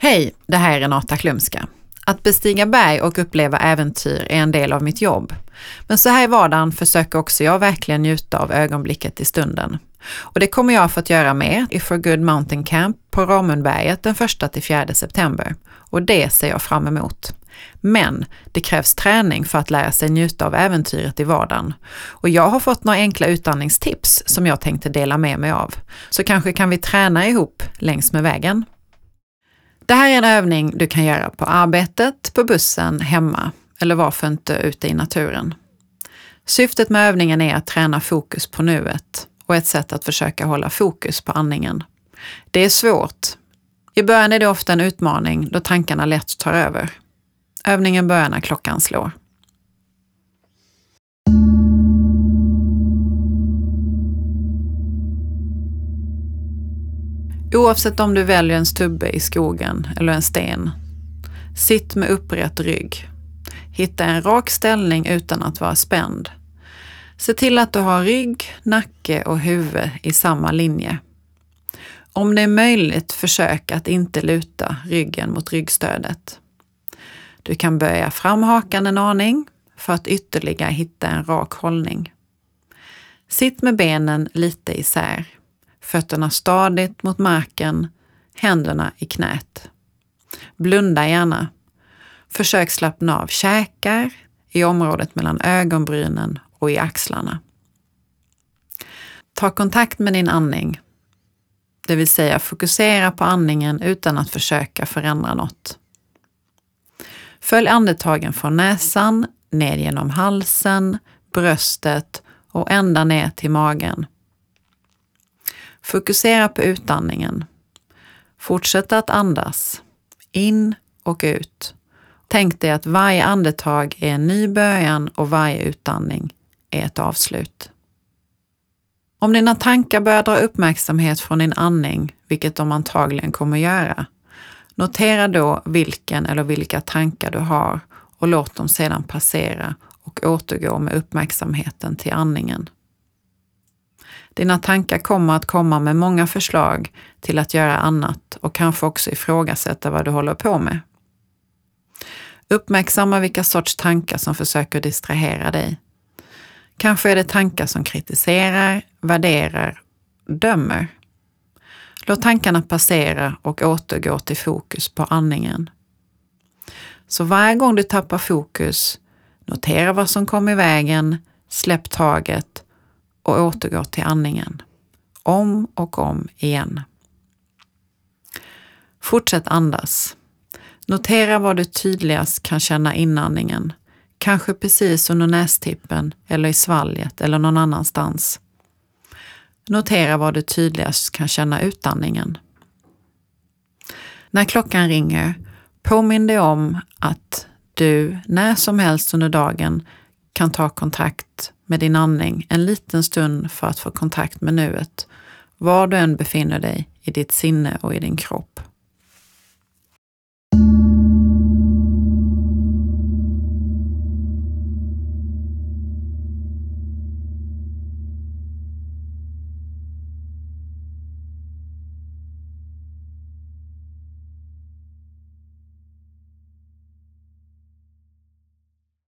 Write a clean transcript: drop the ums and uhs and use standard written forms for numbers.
Hej, det här är Renata Klumska. Att bestiga berg och uppleva äventyr är en del av mitt jobb. Men så här i vardagen försöker också jag verkligen njuta av ögonblicket i stunden. Och det kommer jag fått göra med i For Good Mountain Camp på Ramundberget den 1-4 september. Och det ser jag fram emot. Men det krävs träning för att lära sig njuta av äventyret i vardagen. Och jag har fått några enkla utandningstips som jag tänkte dela med mig av. Så kanske kan vi träna ihop längs med vägen. Det här är en övning du kan göra på arbetet, på bussen, hemma eller varför inte ute i naturen. Syftet med övningen är att träna fokus på nuet och ett sätt att försöka hålla fokus på andningen. Det är svårt. I början är det ofta en utmaning då tankarna lätt tar över. Övningen börjar när klockan slår. Oavsett om du väljer en stubbe i skogen eller en sten, sitt med upprätt rygg. Hitta en rak ställning utan att vara spänd. Se till att du har rygg, nacke och huvud i samma linje. Om det är möjligt, försök att inte luta ryggen mot ryggstödet. Du kan böja fram hakan en aning för att ytterligare hitta en rak hållning. Sitt med benen lite isär. Fötterna stadigt mot marken, händerna i knät. Blunda gärna. Försök slappna av käkar, i området mellan ögonbrynen och i axlarna. Ta kontakt med din andning. Det vill säga fokusera på andningen utan att försöka förändra något. Följ andetagen från näsan, ner genom halsen, bröstet och ända ner till magen. Fokusera på utandningen. Fortsätt att andas. In och ut. Tänk dig att varje andetag är en ny början och varje utandning är ett avslut. Om dina tankar börjar dra uppmärksamhet från din andning, vilket de antagligen kommer göra, notera då vilken eller vilka tankar du har och låt dem sedan passera och återgå med uppmärksamheten till andningen. Dina tankar kommer att komma med många förslag till att göra annat och kanske också ifrågasätta vad du håller på med. Uppmärksamma vilka sorts tankar som försöker distrahera dig. Kanske är det tankar som kritiserar, värderar, dömer. Låt tankarna passera och återgå till fokus på andningen. Så varje gång du tappar fokus, notera vad som kom i vägen, släpp taget och återgå till andningen. Om och om igen. Fortsätt andas. Notera var du tydligast kan känna inandningen. Kanske precis under nästippen eller i svalget eller någon annanstans. Notera var du tydligast kan känna utandningen. När klockan ringer, påminn dig om att du när som helst under dagen kan ta kontakt med din andning en liten stund för att få kontakt med nuet, var du än befinner dig i ditt sinne och i din kropp.